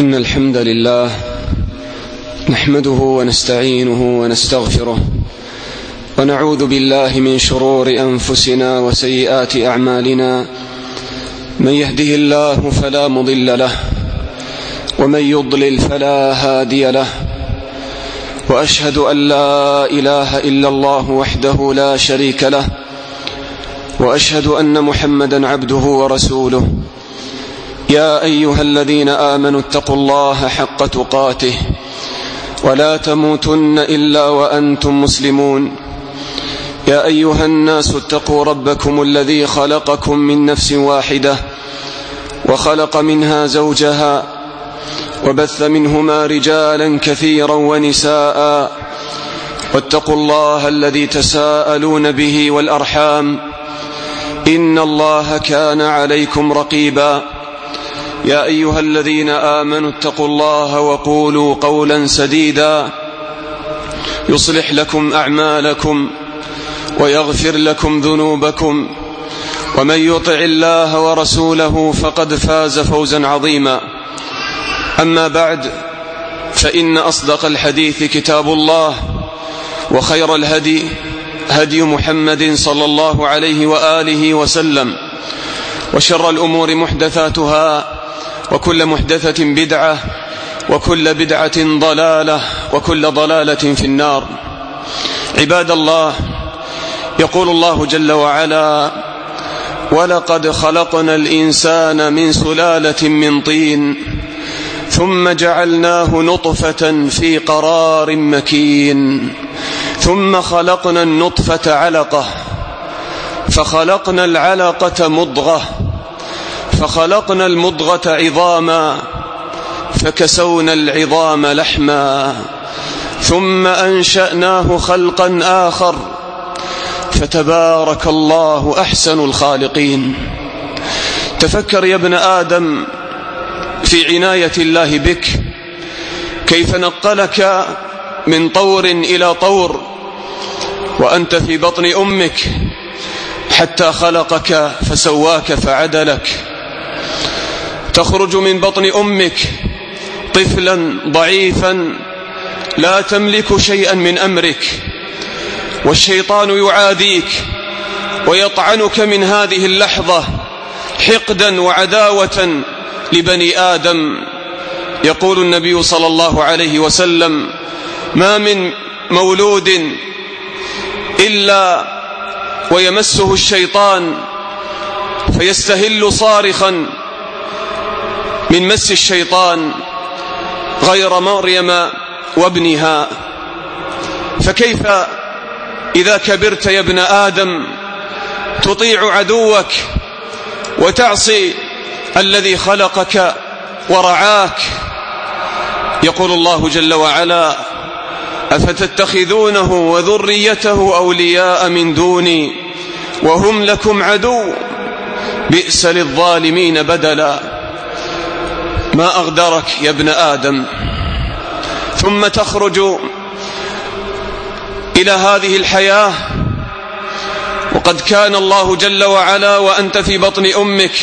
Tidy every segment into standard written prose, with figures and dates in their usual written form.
إن الحمد لله نحمده ونستعينه ونستغفره ونعوذ بالله من شرور أنفسنا وسيئات أعمالنا. من يهده الله فلا مضل له ومن يضلل فلا هادي له، وأشهد أن لا إله إلا الله وحده لا شريك له، وأشهد أن محمدا عبده ورسوله. يا أيها الذين آمنوا اتقوا الله حق تقاته ولا تموتن إلا وأنتم مسلمون. يا أيها الناس اتقوا ربكم الذي خلقكم من نفس واحدة وخلق منها زوجها وبث منهما رجالا كثيرا ونساء، واتقوا الله الذي تساءلون به والأرحام إن الله كان عليكم رقيبا. يا أيها الذين آمنوا اتقوا الله وقولوا قولا سديدا يصلح لكم أعمالكم ويغفر لكم ذنوبكم، ومن يطع الله ورسوله فقد فاز فوزا عظيما. أما بعد، فإن أصدق الحديث كتاب الله، وخير الهدي هدي محمد صلى الله عليه وآله وسلم، وشر الأمور محدثاتها، وكل محدثة بدعة، وكل بدعة ضلالة، وكل ضلالة في النار. عباد الله، يقول الله جل وعلا: ولقد خلقنا الإنسان من سلالة من طين ثم جعلناه نطفة في قرار مكين ثم خلقنا النطفة علقة فخلقنا العلقة مضغة فخلقنا المضغة عظاما فكسونا العظام لحما ثم أنشأناه خلقا آخر فتبارك الله أحسن الخالقين. تفكر يا ابن آدم في عناية الله بك، كيف نقلك من طور إلى طور وأنت في بطن أمك حتى خلقك فسواك فعدلك. تخرج من بطن أمك طفلا ضعيفا لا تملك شيئا من أمرك، والشيطان يعاديك ويطعنك من هذه اللحظة حقدا وعداوة لبني آدم. يقول النبي صلى الله عليه وسلم: ما من مولود إلا ويمسه الشيطان فيستهل صارخا من مس الشيطان غير مريم وابنها. فكيف إذا كبرت يا ابن آدم تطيع عدوك وتعصي الذي خلقك ورعاك؟ يقول الله جل وعلا: أفتتخذونه وذريته أولياء من دوني وهم لكم عدو بئس للظالمين بدلا. ما أغدرك يا ابن آدم. ثم تخرج إلى هذه الحياة وقد كان الله جل وعلا وأنت في بطن أمك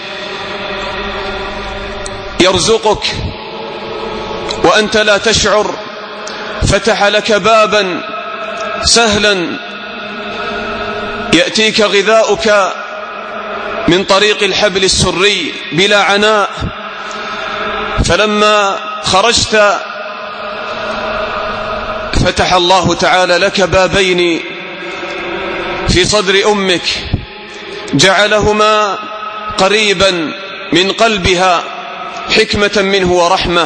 يرزقك وأنت لا تشعر، فتح لك بابا سهلا يأتيك غذاؤك من طريق الحبل السري بلا عناء. فلما خرجت فتح الله تعالى لك بابين في صدر أمك جعلهما قريبا من قلبها حكمة منه ورحمة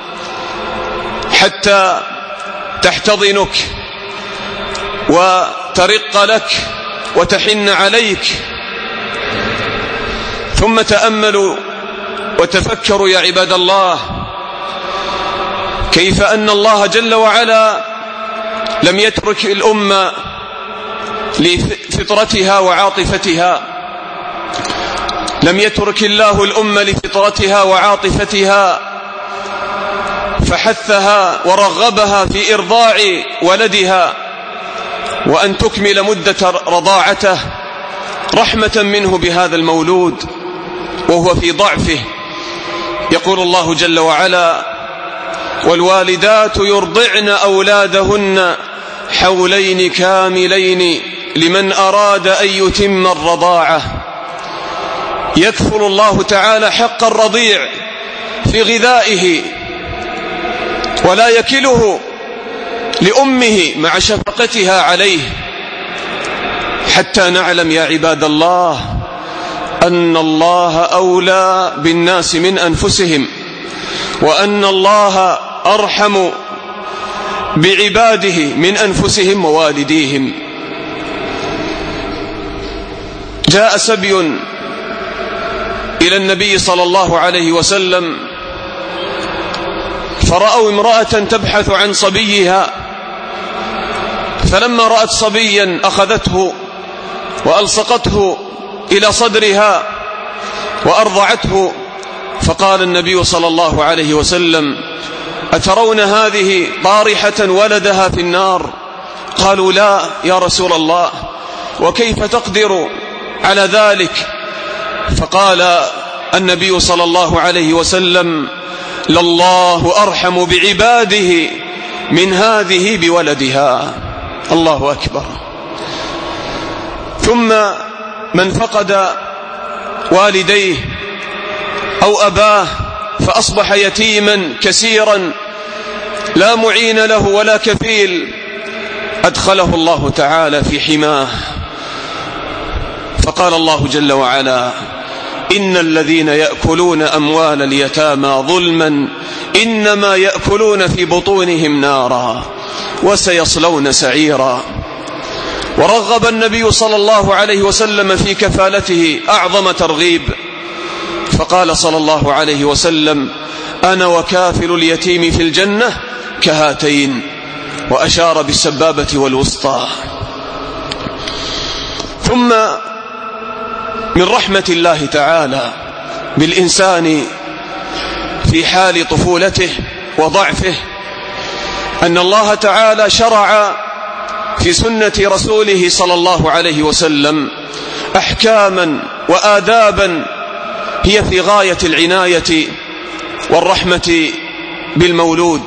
حتى تحتضنك وترق لك وتحن عليك. ثم تأملوا وتفكروا يا عباد الله كيف أن الله جل وعلا لم يترك الأمة لفطرتها وعاطفتها، لم يترك الله الأمة لفطرتها وعاطفتها، فحثها ورغبها في إرضاع ولدها وأن تكمل مدة رضاعته رحمة منه بهذا المولود وهو في ضعفه. يقول الله جل وعلا: والوالدات يرضعن أولادهن حولين كاملين لمن أراد أن يتم الرضاعة. يكفل الله تعالى حق الرضيع في غذائه ولا يكله لأمه مع شفقتها عليه، حتى نعلم يا عباد الله أن الله أولى بالناس من أنفسهم، وأن الله أرحم بعباده من أنفسهم ووالديهم. جاء سبي إلى النبي صلى الله عليه وسلم فرأوا امرأة تبحث عن صبيها، فلما رأت صبيا أخذته وألصقته إلى صدرها وأرضعته، فقال النبي صلى الله عليه وسلم: أترون هذه طارحة ولدها في النار؟ قالوا: لا يا رسول الله، وكيف تقدر على ذلك؟ فقال النبي صلى الله عليه وسلم: لله أرحم بعباده من هذه بولدها. الله أكبر. ثم من فقد والديه أو أباه فأصبح يتيما كثيرا لا معين له ولا كفيل، أدخله الله تعالى في حماه، فقال الله جل وعلا: إن الذين يأكلون أموال اليتامى ظلما إنما يأكلون في بطونهم نارا وسيصلون سعيرا. ورغب النبي صلى الله عليه وسلم في كفالته أعظم ترغيب، فقال صلى الله عليه وسلم: أنا وكافل اليتيم في الجنة كهاتين، وأشار بالسبابة والوسطى. ثم من رحمة الله تعالى بالإنسان في حال طفولته وضعفه أن الله تعالى شرع في سنة رسوله صلى الله عليه وسلم أحكاما وآدابا هي في غاية العناية والرحمة بالمولود.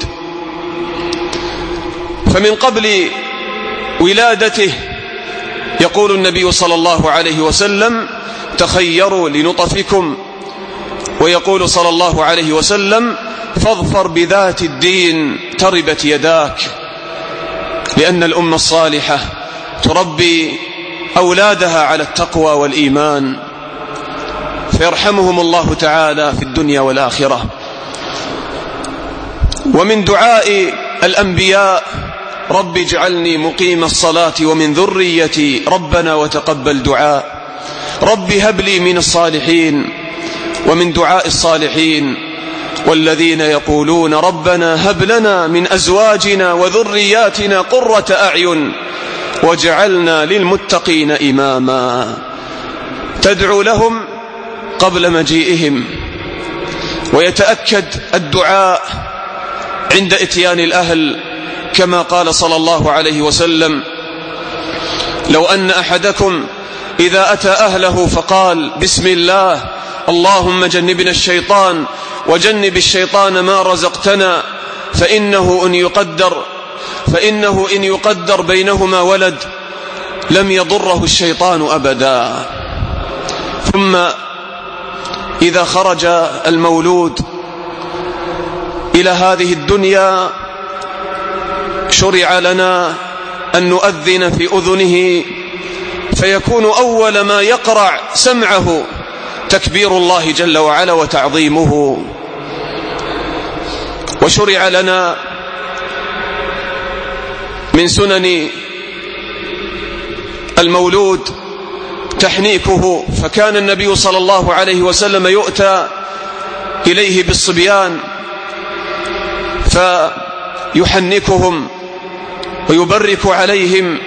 فمن قبل ولادته يقول النبي صلى الله عليه وسلم: تخيروا لنطفكم، ويقول صلى الله عليه وسلم: فاظفر بذات الدين تربت يداك. لأن الأمة الصالحة تربي أولادها على التقوى والإيمان، فيرحمهم الله تعالى في الدنيا والآخرة. ومن دعاء الأنبياء: رب اجعلني مقيم الصلاة ومن ذريتي ربنا وتقبل دعاء. رب هب لي من الصالحين. ومن دعاء الصالحين: والذين يقولون ربنا هب لنا من أزواجنا وذرياتنا قرة أعين واجعلنا للمتقين إماما. تدعو لهم قبل مجيئهم، ويتأكد الدعاء عند إتيان الأهل، كما قال صلى الله عليه وسلم: لو أن أحدكم إذا أتى أهله فقال بسم الله اللهم جنبنا الشيطان وجنب الشيطان ما رزقتنا، فإنه إن يقدر بينهما ولد لم يضره الشيطان أبدا. ثم إذا خرج المولود إلى هذه الدنيا شرع لنا أن نؤذن في أذنه، فيكون أول ما يقرع سمعه تكبير الله جل وعلا وتعظيمه. وشرع لنا من سنن المولود تحنيكه، فكان النبي صلى الله عليه وسلم يؤتى إليه بالصبيان فيحنكهم ويبرك عليهم،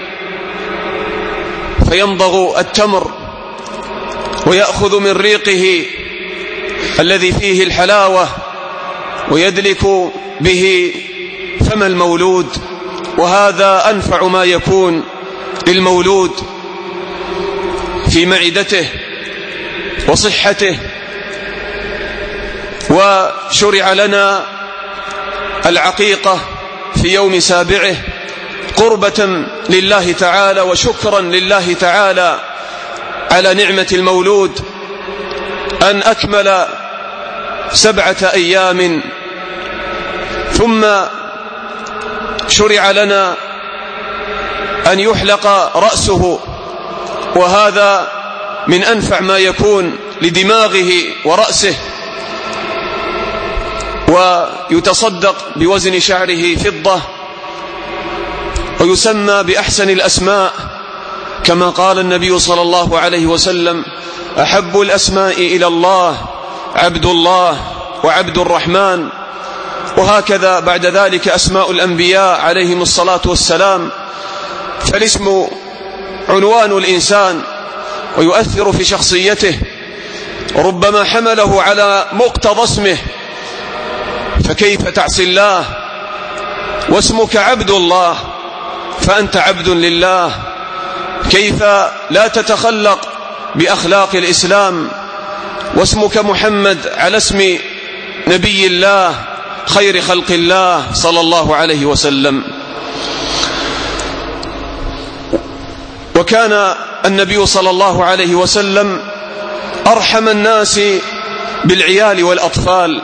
فيمضغ التمر ويأخذ من ريقه الذي فيه الحلاوة ويدلك به فم المولود، وهذا أنفع ما يكون للمولود في معدته وصحته. ويحنك شرع لنا العقيقة في يوم سابعه قربة لله تعالى وشكرا لله تعالى على نعمة المولود، أن أكمل 7 أيام. ثم شرع لنا أن يحلق رأسه، وهذا من أنفع ما يكون لدماغه ورأسه، ويتصدق بوزن شعره فضة، ويسمى بأحسن الأسماء كما قال النبي صلى الله عليه وسلم: أحب الأسماء إلى الله عبد الله وعبد الرحمن. وهكذا بعد ذلك أسماء الأنبياء عليهم الصلاة والسلام، فالاسم عنوان الإنسان ويؤثر في شخصيته، وربما حمله على مقتضى اسمه، فكيف تعصي الله واسمك عبد الله فأنت عبد لله؟ كيف لا تتخلق بأخلاق الإسلام واسمك محمد على اسم نبي الله خير خلق الله صلى الله عليه وسلم؟ وكان النبي صلى الله عليه وسلم أرحم الناس بالعيال والأطفال،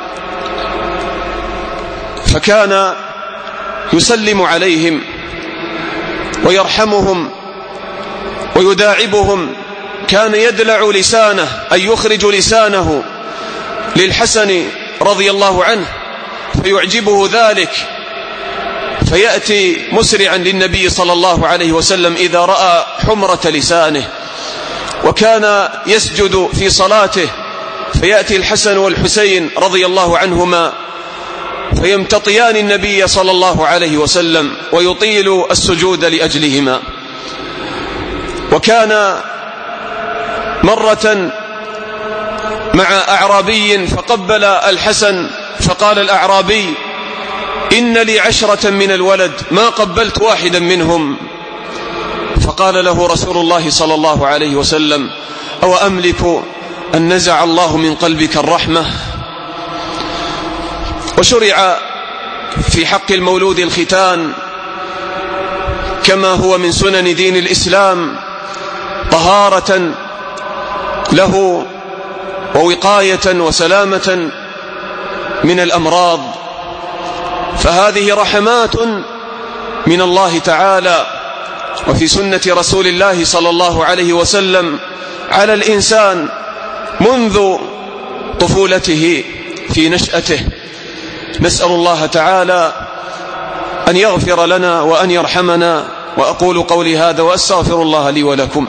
فكان يسلم عليهم ويرحمهم ويداعبهم. كان يدلع لسانه أي يخرج لسانه للحسن رضي الله عنه فيعجبه ذلك، فيأتي مسرعا للنبي صلى الله عليه وسلم إذا رأى حمرة لسانه. وكان يسجد في صلاته فيأتي الحسن والحسين رضي الله عنهما فيمتطيان النبي صلى الله عليه وسلم ويطيل السجود لأجلهما. وكان مرة مع أعرابي فقبل الحسن، فقال الأعرابي: إن لي 10 من الولد ما قبلت واحدا منهم. فقال له رسول الله صلى الله عليه وسلم: أو أملك أن نزع الله من قلبك الرحمة؟ وشرع في حق المولود الختان كما هو من سنن دين الإسلام، طهارة له ووقاية وسلامة من الأمراض. فهذه رحمات من الله تعالى، وفي سنة رسول الله صلى الله عليه وسلم على الإنسان منذ طفولته في نشأته. نسأل الله تعالى أن يغفر لنا وأن يرحمنا. وأقول قولي هذا وأستغفر الله لي ولكم.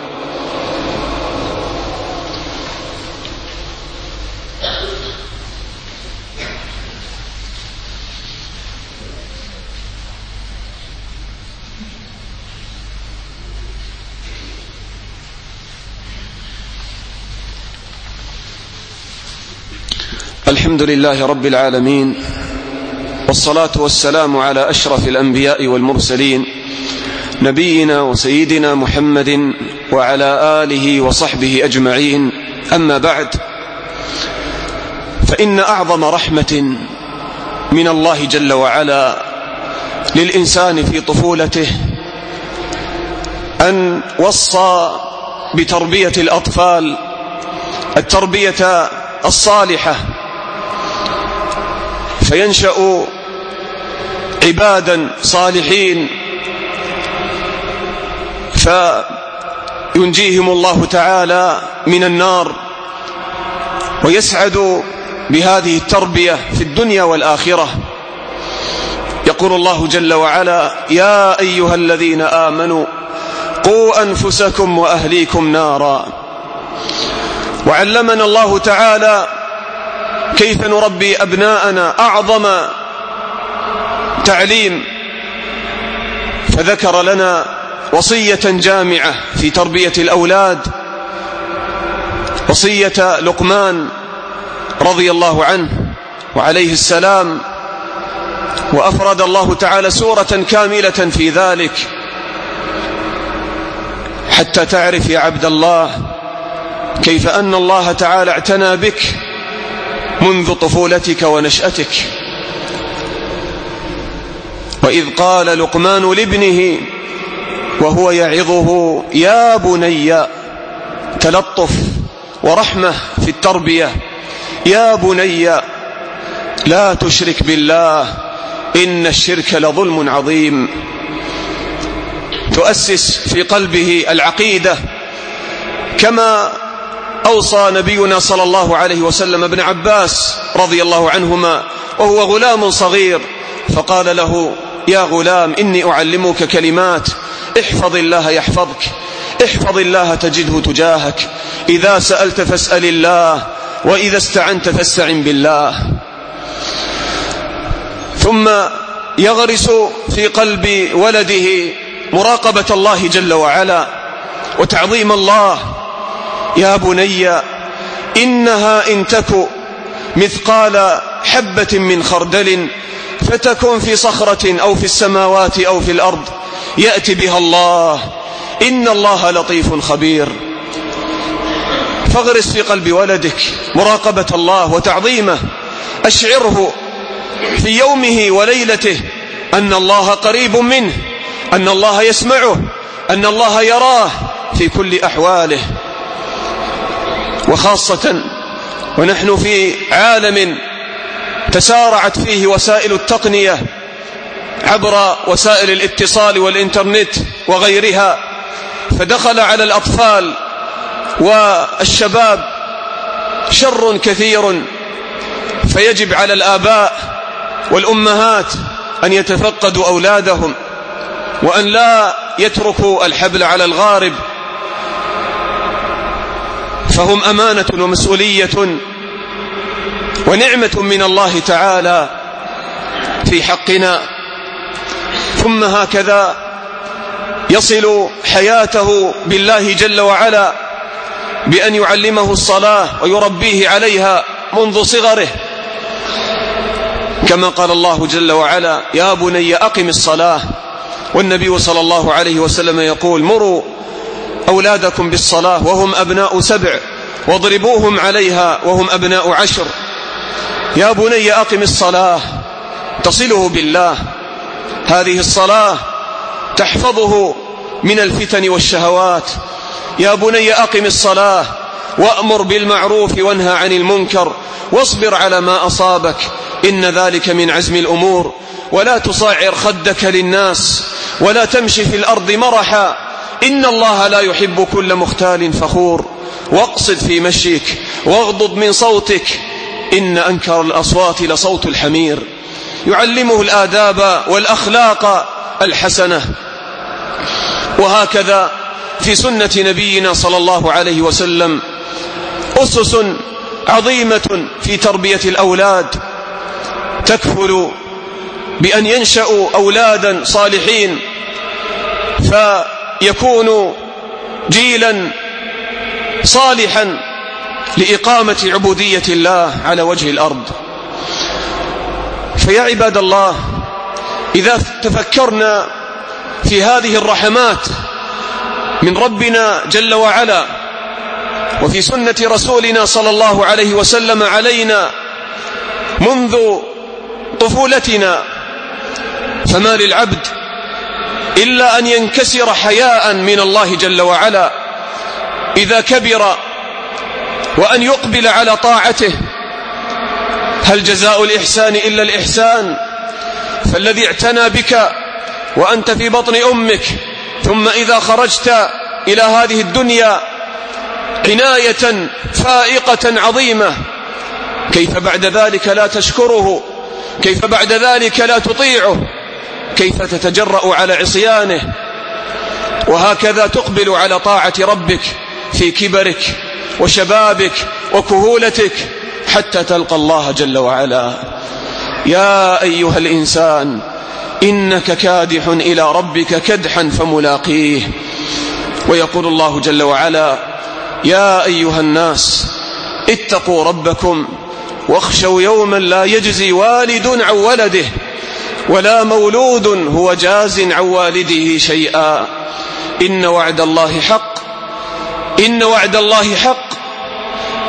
الحمد لله رب العالمين، والصلاة والسلام على أشرف الأنبياء والمرسلين، نبينا وسيدنا محمد وعلى آله وصحبه أجمعين. أما بعد، فإن أعظم رحمة من الله جل وعلا للإنسان في طفولته أن وصى بتربية الأطفال التربية الصالحة، فينشأ عبادا صالحين فينجيهم الله تعالى من النار، ويسعد بهذه التربية في الدنيا والآخرة. يقول الله جل وعلا: يا أيها الذين آمنوا قوا أنفسكم وأهليكم نارا. وعلمنا الله تعالى كيف نربي أبناءنا أعظم تعليم، فذكر لنا وصية جامعة في تربية الأولاد، وصية لقمان رضي الله عنه وعليه السلام، وأفرد الله تعالى سورة كاملة في ذلك حتى تعرف يا عبد الله كيف أن الله تعالى اعتنى بك منذ طفولتك ونشأتك. وإذ قال لقمان لابنه وهو يعظه يا بني، تلطف ورحمة في التربية، يا بني لا تشرك بالله إن الشرك لظلم عظيم. تؤسس في قلبه العقيدة كما أوصى نبينا صلى الله عليه وسلم ابن عباس رضي الله عنهما وهو غلام صغير، فقال له يا غلام إني أعلمك كلمات، احفظ الله يحفظك، احفظ الله تجده تجاهك، إذا سألت فاسأل الله، وإذا استعنت فاستعن بالله. ثم يغرس في قلب ولده مراقبة الله جل وعلا وتعظيم الله. يا بني إنها إن تك مثقال حبة من خردل فتكن في صخرة أو في السماوات أو في الأرض يأتي بها الله إن الله لطيف خبير. فاغرس في قلب ولدك مراقبة الله وتعظيمه، أشعره في يومه وليلته أن الله قريب منه، أن الله يسمعه، أن الله يراه في كل أحواله. وخاصة ونحن في عالم تسارعت فيه وسائل التقنية عبر وسائل الاتصال والإنترنت وغيرها، فدخل على الأطفال والشباب شر كثير، فيجب على الآباء والأمهات أن يتفقدوا أولادهم وأن لا يتركوا الحبل على الغارب، فهم أمانة ومسؤولية ونعمة من الله تعالى في حقنا. ثم هكذا يصل حياته بالله جل وعلا بأن يعلمه الصلاة ويربيه عليها منذ صغره، كما قال الله جل وعلا يا بني أقم الصلاة. والنبي صلى الله عليه وسلم يقول مروا أولادكم بالصلاة وهم أبناء 7 واضربوهم عليها وهم أبناء 10. يا بني أقم الصلاة، تصله بالله، هذه الصلاة تحفظه من الفتن والشهوات. يا بني أقم الصلاة وأمر بالمعروف وانهى عن المنكر واصبر على ما أصابك إن ذلك من عزم الأمور، ولا تصعر خدك للناس ولا تمشي في الأرض مرحا إن الله لا يحب كل مختال فخور، واقصد في مشيك واغضض من صوتك إن أنكر الأصوات لصوت الحمير. يعلمه الآداب والأخلاق الحسنة. وهكذا في سنة نبينا صلى الله عليه وسلم أسس عظيمة في تربية الأولاد تكفل بأن ينشأوا أولادا صالحين فيكونوا جيلا صالحا لإقامة عبودية الله على وجه الأرض. فيا عباد الله، إذا تفكرنا في هذه الرحمات من ربنا جل وعلا وفي سنة رسولنا صلى الله عليه وسلم علينا منذ طفولتنا، فما للعبد إلا أن ينكسر حياء من الله جل وعلا إذا كبر وأن يقبل على طاعته. هل جزاء الإحسان إلا الإحسان؟ فالذي اعتنى بك وأنت في بطن أمك ثم إذا خرجت إلى هذه الدنيا عناية فائقة عظيمة، كيف بعد ذلك لا تشكره؟ كيف بعد ذلك لا تطيعه؟ كيف تتجرأ على عصيانه؟ وهكذا تقبل على طاعة ربك في كبرك وشبابك وكهولتك حتى تلقى الله جل وعلا. يا أيها الإنسان إنك كادح إلى ربك كدحا فملاقيه. ويقول الله جل وعلا يا أيها الناس اتقوا ربكم واخشوا يوما لا يجزي والد عن ولده ولا مولود هو جاز عن والده شيئا إن وعد الله حق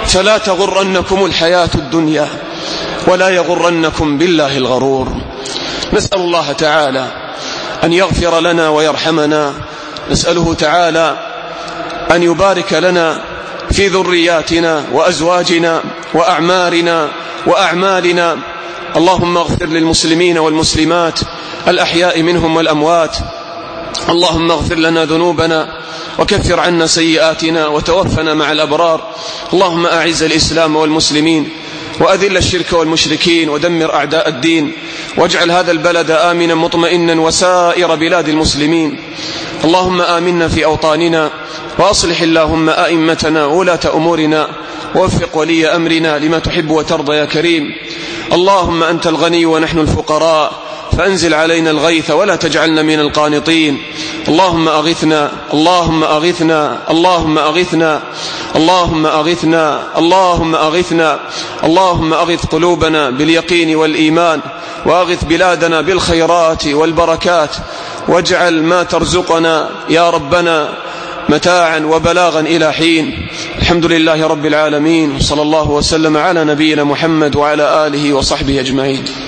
فلا تغرنكم الحياة الدنيا ولا يغرنكم بالله الغرور. نسأل الله تعالى أن يغفر لنا ويرحمنا، نسأله تعالى أن يبارك لنا في ذرياتنا وأزواجنا وأعمارنا وأعمالنا. اللهم اغفر للمسلمين والمسلمات الأحياء منهم والأموات. اللهم اغفر لنا ذنوبنا وكفر عنا سيئاتنا وتوفنا مع الأبرار. اللهم أعز الإسلام والمسلمين وأذل الشرك والمشركين ودمر أعداء الدين، واجعل هذا البلد آمنا مطمئنا وسائر بلاد المسلمين. اللهم آمنا في أوطاننا، وأصلح اللهم أئمتنا وولاة أمورنا، ووفق ولي أمرنا لما تحب وترضى يا كريم. اللهم أنت الغني ونحن الفقراء، فأنزل علينا الغيث ولا تجعلنا من القانطين. اللهم أغثنا، اللهم أغثنا، اللهم أغثنا، اللهم أغثنا، اللهم أغثنا. اللهم أغث قلوبنا باليقين والإيمان، وأغث بلادنا بالخيرات والبركات، واجعل ما ترزقنا يا ربنا متاعا وبلاغا إلى حين. الحمد لله رب العالمين، صلى الله وسلم على نبينا محمد وعلى آله وصحبه أجمعين.